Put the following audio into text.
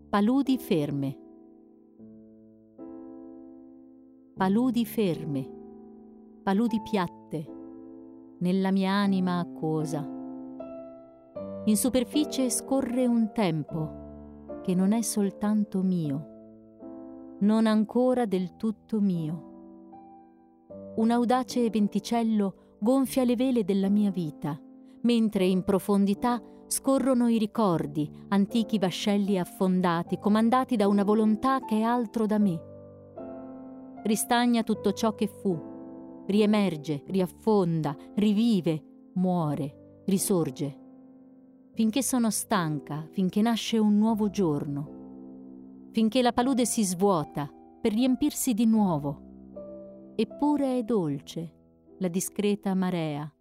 Paludi ferme. Paludi ferme, paludi piatte, nella mia anima acquosa. In superficie scorre un tempo che non è soltanto mio, non ancora del tutto mio. Un audace venticello gonfia le vele della mia vita, mentre in profondità scorrono i ricordi, antichi vascelli affondati, comandati da una volontà che è altro da me. Ristagna tutto ciò che fu, riemerge, riaffonda, rivive, muore, risorge. Finché sono stanca, finché nasce un nuovo giorno, finché la palude si svuota per riempirsi di nuovo. Eppure è dolce la discreta marea,